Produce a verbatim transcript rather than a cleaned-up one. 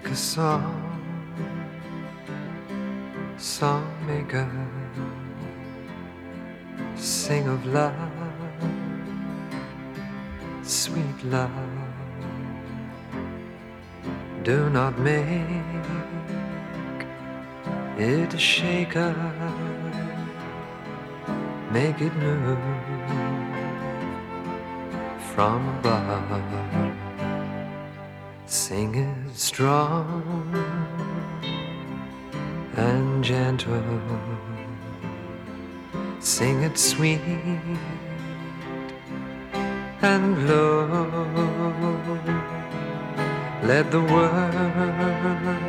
Make a song, song maker, sing of love, sweet love. Do not make it a shaker, make it move from above. Sing it strong and gentle, sing it sweet and low. Let the world